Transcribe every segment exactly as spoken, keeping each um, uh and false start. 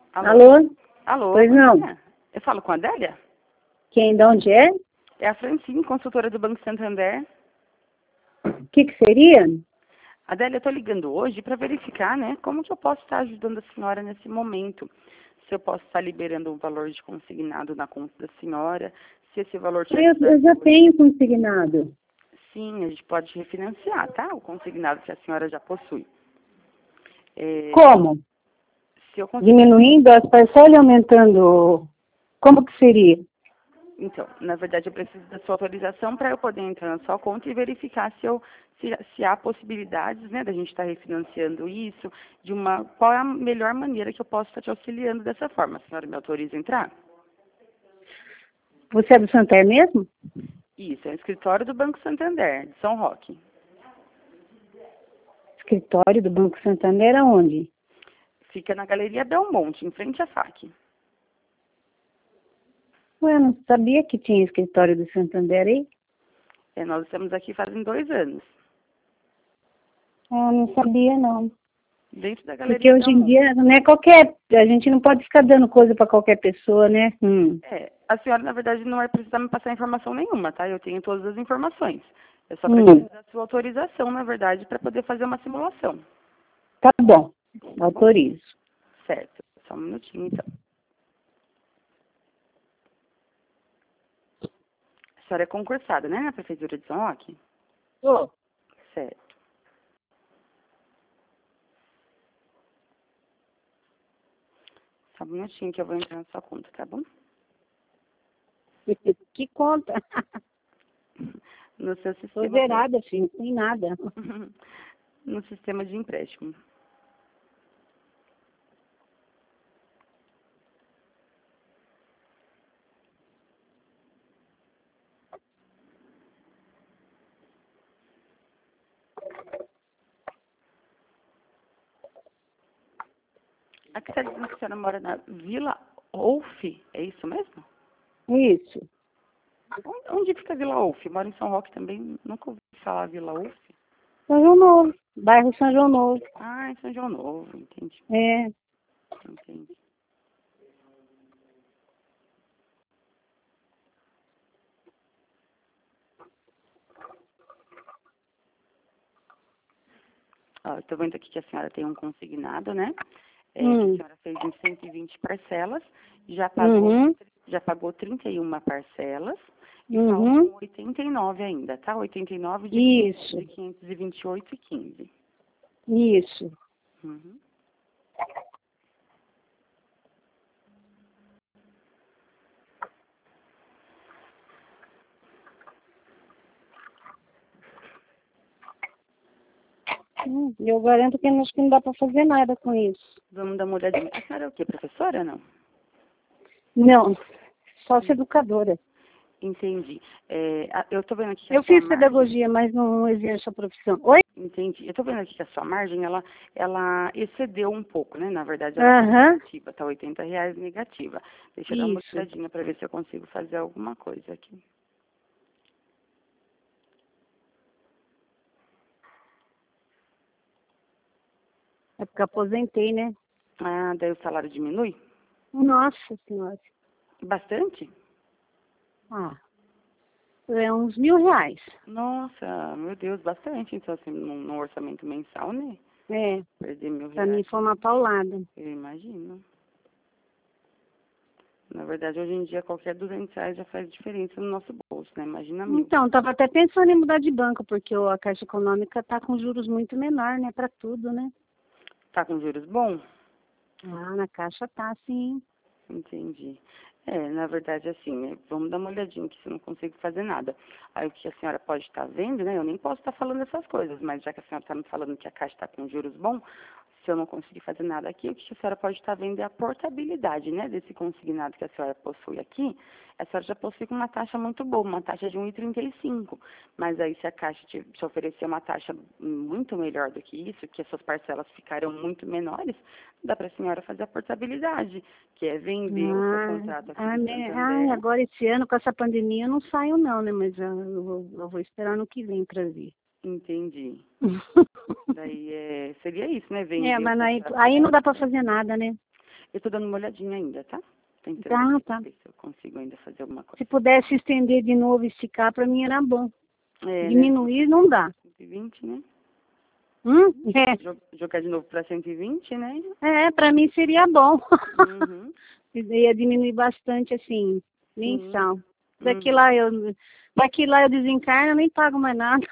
Alô? Alô? Alô? Pois não. Adélia? Eu falo com a Adélia? Quem, de onde é? É a Francine, consultora do Banco Santander. O que que seria? Adélia, eu estou ligando hoje para verificar, né, como que eu posso estar ajudando a senhora nesse momento. Se eu posso estar liberando um valor de consignado na conta da senhora, se esse valor Eu, tiver... eu já tenho consignado. Sim, a gente pode refinanciar, tá? O consignado que a senhora já possui. É, Como? se eu conseguir... Diminuindo as parcelas e aumentando? Como que seria? Então, na verdade, eu preciso da sua autorização para eu poder entrar na sua conta e verificar se, eu, se, se há possibilidades, né, da gente estar refinanciando isso, de uma, qual é a melhor maneira que eu posso estar te auxiliando dessa forma. A senhora me autoriza a entrar? Você é do Santander mesmo? Isso, é o escritório do Banco Santander, de São Roque. Escritório do Banco Santander aonde? Fica na Galeria Belmonte, em frente à F A C. Ué, eu não sabia que tinha escritório do Santander aí. É, nós estamos aqui fazem dois anos, Ah, eu não sabia não. dentro da Porque Galeria hoje em Belmonte. dia não é qualquer... A gente não pode ficar dando coisa para qualquer pessoa, né? Hum. É, a senhora, na verdade, não vai precisar me passar informação nenhuma, tá? Eu tenho todas as informações. Eu só Hum. preciso da sua autorização, na verdade, para poder fazer uma simulação. Tá bom. Tá bom? Autorizo. Certo. Só um minutinho, então. A senhora é concursada, né, na Prefeitura de São Roque? Ô. Certo. Só um minutinho que eu vou entrar na sua conta, tá bom? Que conta? No seu Tô sistema... zerada, filho, sem nada. No sistema de empréstimo. Aqui está dizendo que a senhora mora na Vila Olf, é isso mesmo? Isso. Onde onde fica a Vila Olf? Moro em São Roque também, nunca ouvi falar Vila Olf. São João Novo. Bairro São João Novo. Ah, em São João Novo, entendi, É. entendi. Ó, eu tô vendo aqui que a senhora tem um consignado, né? É, que a Hum. senhora fez em cento e vinte parcelas, já pagou, Uhum. já pagou trinta e uma parcelas e Uhum. faltam oitenta e nove ainda, tá? oitenta e nove de, Isso. de quinhentos e vinte e oito e quinze. Isso. Uhum. Hum, Eu garanto que acho que não dá para fazer nada com isso. Vamos dar uma olhadinha. A senhora é o quê? Professora ou não? Não. Sócia educadora. Entendi. É, a- eu tô vendo aqui que a Eu sua fiz margem... pedagogia, mas não exerço a profissão. Oi? Entendi. Eu tô vendo aqui que a sua margem, ela, ela excedeu um pouco, né? Na verdade, ela tá Aham. negativa, tá oitenta reais negativa. Deixa eu dar uma Isso. olhadinha para ver se eu consigo fazer alguma coisa aqui. É porque eu aposentei, né? Ah, daí o salário diminui? Nossa Senhora. Bastante? Ah, é uns mil reais. Nossa, meu Deus, bastante. Então, assim, num, num orçamento mensal, né? É, Perder mil pra mim reais, foi uma paulada. eu imagino. Na verdade, hoje em dia, qualquer duzentos reais já faz diferença no nosso bolso, né? Imagina mil. Então, tava até pensando em mudar de banco, porque o- a Caixa Econômica tá com juros muito menor, né, para tudo, né? Tá com juros bons? Ah, na Caixa tá, sim. Entendi. É, na verdade, assim, né, vamos dar uma olhadinha que se eu não consigo fazer nada. Aí o que a senhora pode estar vendo, né? Eu nem posso estar falando essas coisas, mas já que a senhora está me falando que a Caixa está com juros bons, se eu não conseguir fazer nada aqui, o que a senhora pode estar vendo é a portabilidade, né, desse consignado que a senhora possui aqui. A senhora já possui com uma taxa muito boa, uma taxa de um vírgula trinta e cinco. Mas aí se a Caixa te, te oferecer uma taxa muito melhor do que isso, que as suas parcelas ficarão muito menores, dá para a senhora fazer a portabilidade, que é vender o seu Ah, contrato aqui ah, do né? Ai, Santander. agora esse ano com essa pandemia eu não saio não, né? Mas eu, eu vou, eu vou esperar no que vem para ver. Entendi. Daí é, seria isso, né? É, Vender o mas aí, contrato. aí não dá para fazer nada, né? Eu estou dando uma olhadinha ainda, tá? Tentando Tá, tá. ver se eu consigo ainda fazer alguma coisa. Se pudesse estender de novo, esticar, para mim era bom. É, Diminuir não dá. cento e vinte, né? Hum? É, Jo- Jogar de novo para cento e vinte, né? é para mim seria bom. Uhum. Ia diminuir bastante, assim, Sim. mensal. Daqui Uhum. lá eu, daqui lá eu desencarno, eu nem pago mais nada.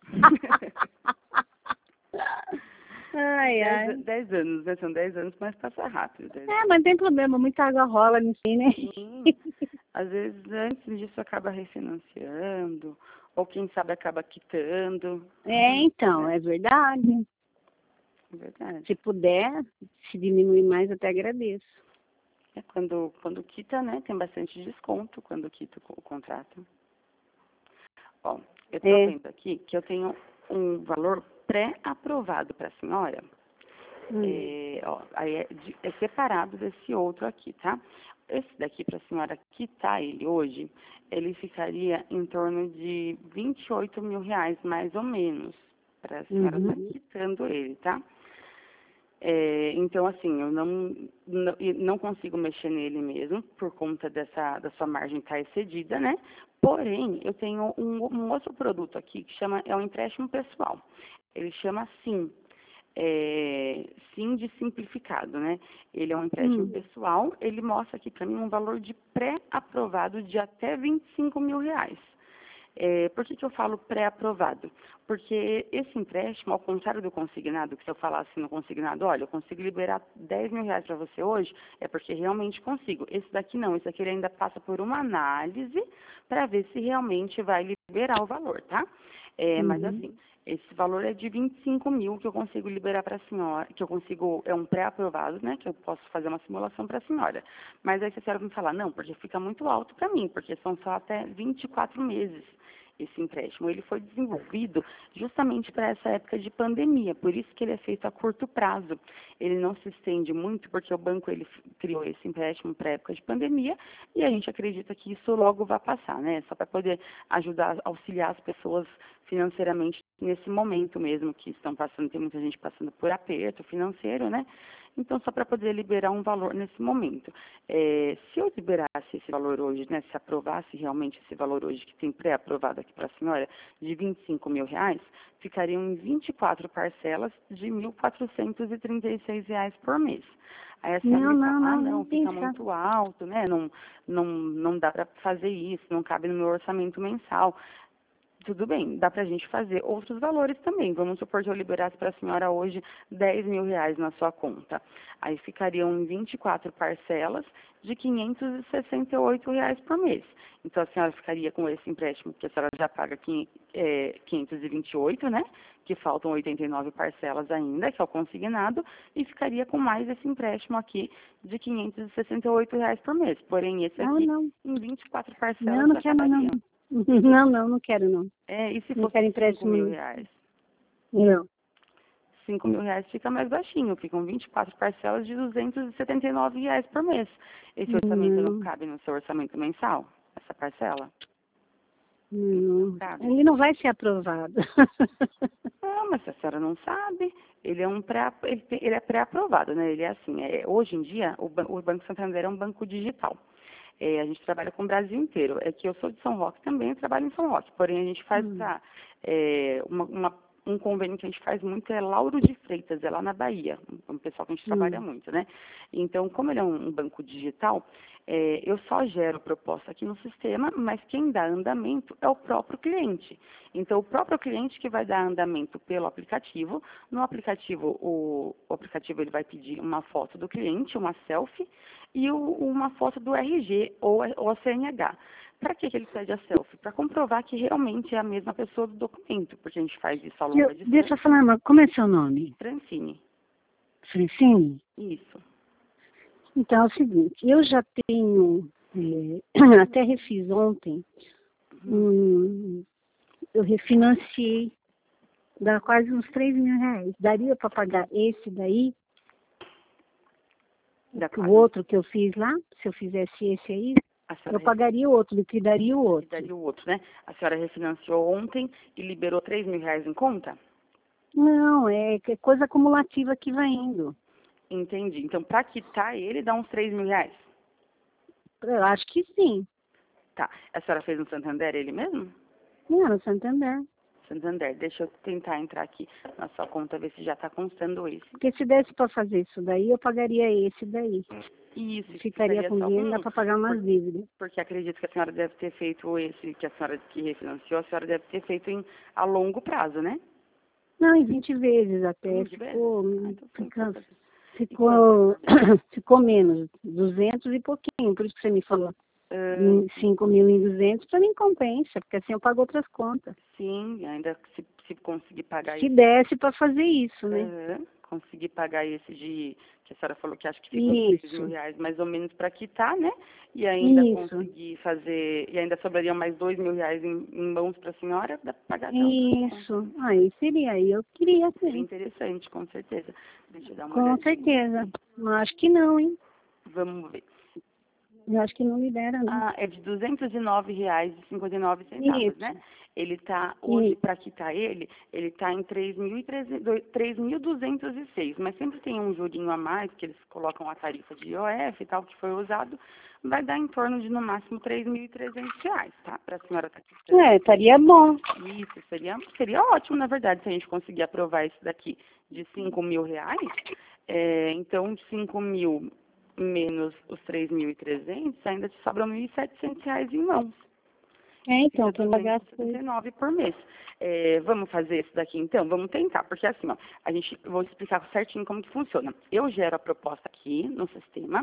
Ai, ai. Dez, dez anos, né? São dez anos, mas passa rápido. dez É, anos. mas não tem problema, muita água rola nisso aí, né? Sim. Às vezes, antes disso, acaba refinanciando, ou quem sabe acaba quitando. É, então, é verdade. É verdade. Se puder, se diminuir mais, eu até agradeço. É quando, quando quita, né? Tem bastante desconto quando quita o, o contrato. Ó, eu estou É. vendo aqui que eu tenho um valor pré-aprovado para a senhora. Hum. É, ó, aí é, de- é separado desse outro aqui, tá? Esse daqui, para a senhora quitar ele hoje, ele ficaria em torno de vinte e oito mil reais, mais ou menos, para a senhora estar Uhum. quitando ele, tá? É, então, assim, eu não, não, e não consigo mexer nele mesmo, por conta dessa, da sua margem estar excedida, né? Porém, eu tenho um, um outro produto aqui que chama, é um empréstimo pessoal. Ele chama SIM. É, SIM de simplificado, né? Ele é um empréstimo Hum. pessoal, ele mostra aqui para mim um valor de pré-aprovado de até vinte e cinco mil reais. É, por que, que eu falo pré-aprovado? Porque esse empréstimo, ao contrário do consignado, que se eu falasse no consignado, olha, eu consigo liberar dez mil reais para você hoje, é porque realmente consigo. Esse daqui não, esse daqui ele ainda passa por uma análise para ver se realmente vai liberar o valor, tá? É, mas Uhum. assim, esse valor é de vinte e cinco mil que eu consigo liberar para a senhora, que eu consigo, é um pré-aprovado, né, que eu posso fazer uma simulação para a senhora. Mas aí se a senhora me falar, não, porque fica muito alto para mim, porque são só até vinte e quatro meses esse empréstimo. Ele foi desenvolvido justamente para essa época de pandemia, por isso que ele é feito a curto prazo. Ele não se estende muito, porque o banco ele criou esse empréstimo para a época de pandemia e a gente acredita que isso logo vai passar, né? Só para poder ajudar, auxiliar as pessoas financeiramente nesse momento mesmo que estão passando, tem muita gente passando por aperto financeiro, né? Então, só para poder liberar um valor nesse momento. É, se eu liberasse esse valor hoje, né, se aprovasse realmente esse valor hoje, que tem pré-aprovado aqui para a senhora, de vinte e cinco mil reais, ficariam em vinte e quatro parcelas de mil quatrocentos e trinta e seis reais por mês. Aí a senhora Não, me não, fala, ah, não, não, nem fica pensar. muito alto, né, não, não, não dá para fazer isso, não cabe no meu orçamento mensal. Tudo bem, dá para a gente fazer outros valores também. Vamos supor que eu liberasse para a senhora hoje dez mil reais na sua conta. Aí ficariam em vinte e quatro parcelas de quinhentos e sessenta e oito reais por mês. Então a senhora ficaria com esse empréstimo, que a senhora já paga quinhentos e vinte e oito, né? Que faltam oitenta e nove parcelas ainda, que é o consignado, e ficaria com mais esse empréstimo aqui de quinhentos e sessenta e oito reais por mês. Porém, esse Ah, aqui, não. em vinte e quatro Não, parcelas, não já quero não. acabaria. Não, não, não quero não. É, e se Não fosse quero cinco empréstimo mil não. reais? Não. Cinco mil reais fica mais baixinho, ficam vinte e quatro parcelas de duzentos e setenta e nove reais por mês. Esse orçamento não Não, cabe no seu orçamento mensal? Essa parcela? Não não. cabe? Ele não vai ser aprovado. Não, mas a senhora não sabe. Ele é um pré, ele, tem- ele é pré-aprovado, né? Ele é assim, é, hoje em dia, o, Ban- o Banco Santander é um banco digital. É, a gente trabalha com o Brasil inteiro. É que eu sou de São Roque também, eu trabalho em São Roque. Porém, a gente faz Hum. pra, é, uma, uma- um convênio que a gente faz muito é Lauro de Freitas, é lá na Bahia. Um um pessoal que a gente trabalha Hum. muito, né? Então, como ele é um, um banco digital, é, eu só gero proposta aqui no sistema, mas quem dá andamento é o próprio cliente. Então, o próprio cliente que vai dar andamento pelo aplicativo. No aplicativo, o, o aplicativo ele vai pedir uma foto do cliente, uma selfie, e o- uma foto do R G ou, a- ou a C N H. Para que, que ele pede a selfie? Para comprovar que realmente é a mesma pessoa do documento, porque a gente faz isso a Eu, longa deixa distância. eu falar, mas como é seu nome? Francine, Francine? isso. Então é o seguinte, eu já tenho, é, até refiz ontem, Uhum. um, eu refinanciei, dá quase uns três mil reais. Daria para pagar esse daí, Da o quase. outro que eu fiz lá? Se eu fizesse esse aí, A eu senhora pagaria o outro, liquidaria o outro. daria o outro, né? A senhora refinanciou ontem e liberou três mil reais em conta? Não, é que é coisa acumulativa que vai indo. Entendi. Então, para quitar ele, dá uns três mil reais? Eu acho que sim. Tá. A senhora fez no Santander ele mesmo? Não, no Santander. Santander. Deixa eu tentar entrar aqui na sua conta, ver se já está constando esse. Porque se desse para fazer isso daí, eu pagaria esse daí. Isso. Ficaria com só dinheiro, um, dá para pagar umas por- dívidas. porque acredito que a senhora deve ter feito esse, que a senhora que refinanciou, a senhora deve ter feito em, a longo prazo, né? Não, em vinte vezes até. vinte vezes? Ficou, Ah, então foi fica, pouco. ficou, ficou menos, duzentos e pouquinho. Por isso que você me falou Ah, em cinco mil e duzentos, para mim compensa, porque assim eu pago outras contas. sim, ainda se, se conseguir pagar Se esse, desse para fazer isso, né? aham, conseguir pagar esse de, que a senhora falou que acho que ficam três mil Isso, reais mais ou menos para quitar, né? E ainda isso, conseguir fazer, e ainda sobrariam mais dois mil reais em, em mãos para a senhora, dá para pagar até outras contas. isso. Aí seria, aí eu queria Seria sim. interessante, com certeza. Deixa eu dar uma Com olhadinha. certeza. Mas acho que não, hein? Vamos ver. Eu acho que não libera, não. Ah, é de duzentos e nove reais e cinquenta e nove centavos, né? Isso, Ele está, hoje, isso. para quitar ele, ele está em três mil duzentos e seis, mas sempre tem um jurinho a mais, que eles colocam a tarifa de I O F e tal, que foi usado, vai dar em torno de, no máximo, três mil e trezentos reais, tá? Para a senhora estar quitando. É, estaria bom. Isso, seria, seria ótimo, na verdade, se a gente conseguir aprovar isso daqui de cinco mil reais. É, então, cinco mil menos os três mil e trezentos, ainda te sobram mil e setecentos reais em mãos. É, então, Fica quem pagar duzentos e setenta e nove por mês. É, vamos fazer isso daqui então? Vamos tentar, porque assim, ó, a gente, eu vou explicar certinho como que funciona. Eu gero a proposta aqui no sistema,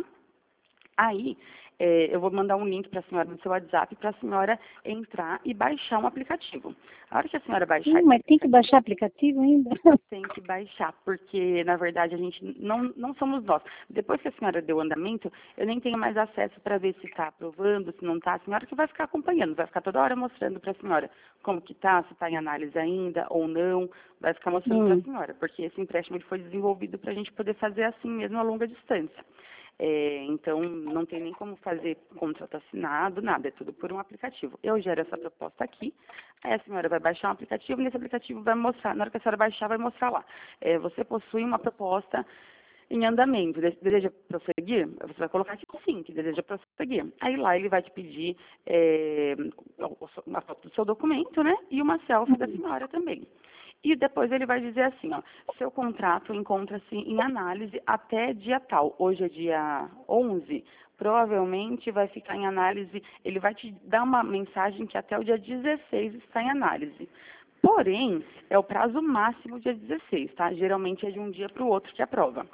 aí é, eu vou mandar um link para a senhora no seu WhatsApp para a senhora entrar e baixar um aplicativo. A hora que a senhora baixar Sim, esse mas tem que aplicativo, baixar aplicativo ainda. tem que baixar, porque na verdade a gente não, não somos nós. Depois que a senhora deu andamento, eu nem tenho mais acesso para ver se está aprovando, se não está. A senhora que vai ficar acompanhando, vai ficar toda hora mostrando para a senhora como que está, se está em análise ainda ou não, vai ficar mostrando para a Hum. senhora, porque esse empréstimo ele foi desenvolvido para a gente poder fazer assim mesmo a longa distância. É, então, não tem nem como fazer contrato assinado, nada, é tudo por um aplicativo. Eu gero essa proposta aqui, aí a senhora vai baixar um aplicativo, e nesse aplicativo vai mostrar, na hora que a senhora baixar, vai mostrar lá. É, você possui uma proposta em andamento, de- deseja prosseguir? Você vai colocar aqui sim, que deseja prosseguir. Aí lá ele vai te pedir é, o- o- uma foto do seu documento, né, e uma selfie da senhora também. E depois ele vai dizer assim, ó, seu contrato encontra-se em análise até dia tal. Hoje é dia onze, provavelmente vai ficar em análise, ele vai te dar uma mensagem que até o dia dezesseis está em análise. Porém, é o prazo máximo dia dezesseis, tá? Geralmente é de um dia para o outro que aprova.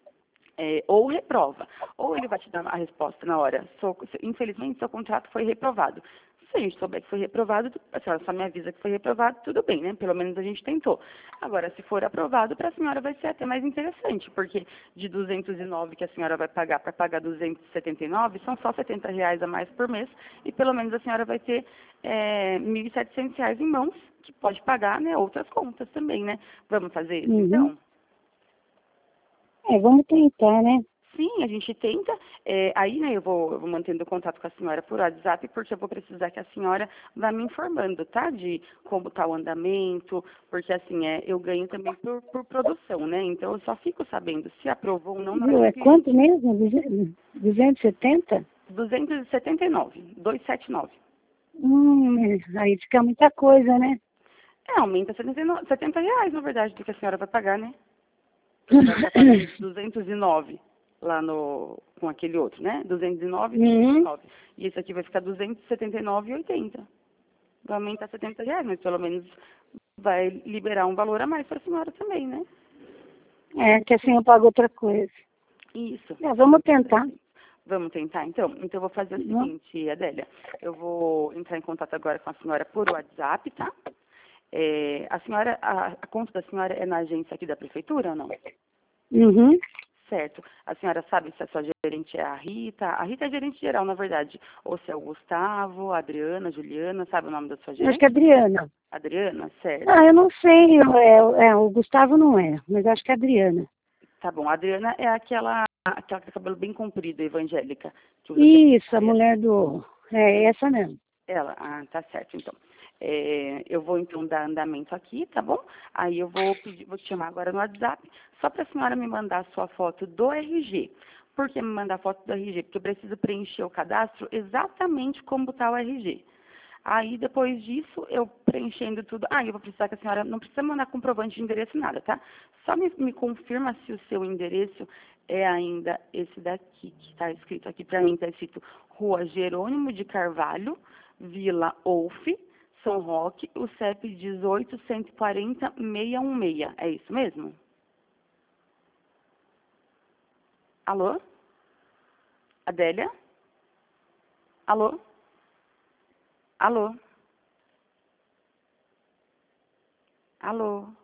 É, ou reprova. Ou ele vai te dar a resposta na hora. Sou- infelizmente, seu contrato foi reprovado. Se a gente souber que foi reprovado, a senhora só me avisa que foi reprovado, tudo bem, né? Pelo menos a gente tentou. Agora, se for aprovado, para a senhora vai ser até mais interessante, porque de duzentos e nove que a senhora vai pagar para pagar duzentos e setenta e nove, são só setenta reais a mais por mês, e pelo menos a senhora vai ter é, mil e setecentos reais em mãos, que pode pagar, né, outras contas também, né? Vamos fazer isso, Uhum. então? É, vamos tentar, né? Sim, a gente tenta. É, aí, né, eu vou, eu vou mantendo contato com a senhora por WhatsApp, porque eu vou precisar que a senhora vá me informando, tá? De como está o andamento, porque assim, é, eu ganho também por, por produção, né? Então eu só fico sabendo se aprovou ou não na hora Viu? que É o cliente. quanto mesmo? duzentos e setenta? duzentos e setenta e nove, duzentos e setenta e nove. Hum, aí fica muita coisa, né? É, aumenta setenta e nove setenta reais, na verdade, do que a senhora vai pagar, né? Porque vai estar pagando duzentos e nove lá no, com aquele outro, né? duzentos e nove e setenta e Uhum. nove. E esse aqui vai ficar duzentos e setenta e nove e oitenta. Vai aumentar setenta reais, mas pelo menos vai liberar um valor a mais para a senhora também, né? É, que assim eu pago outra coisa. Isso. É, vamos tentar. Vamos tentar, então? Então, eu vou fazer o Uhum. seguinte, Adélia. Eu vou entrar em contato agora com a senhora por WhatsApp, tá? É, a senhora, a, a conta da senhora é na agência aqui da prefeitura ou não? Uhum. Certo. A senhora sabe se a sua gerente é a Rita? A Rita é gerente geral, na verdade. Ou se é o Gustavo, a Adriana, a Juliana, sabe o nome da sua Acho que é gerente? Adriana. Adriana, certo. Ah, eu não sei. É, é, o Gustavo não é, mas acho que é a Adriana. Tá bom. A Adriana é aquela, aquela com cabelo bem comprido, evangélica, que usa sempre Isso, a saia. mulher do... É essa mesmo. Ela, ah, tá certo, então. É, eu vou então dar andamento aqui, tá bom? Aí eu vou pedir, vou te chamar agora no WhatsApp, só para a senhora me mandar a sua foto do R G. Por que me mandar a foto do R G? Porque eu preciso preencher o cadastro exatamente como está o R G. Aí, depois disso, eu preenchendo tudo. Ah, eu vou precisar que a senhora não precisa mandar comprovante de endereço, nada, tá? Só me, me confirma se o seu endereço é ainda esse daqui, que está escrito aqui para mim, está escrito Rua Jerônimo de Carvalho, Vila Olfe, São Roque, o C E P dezoito, cento e quarenta, seiscentos e dezesseis. É isso mesmo? Alô? Adélia? Alô? Alô? Alô?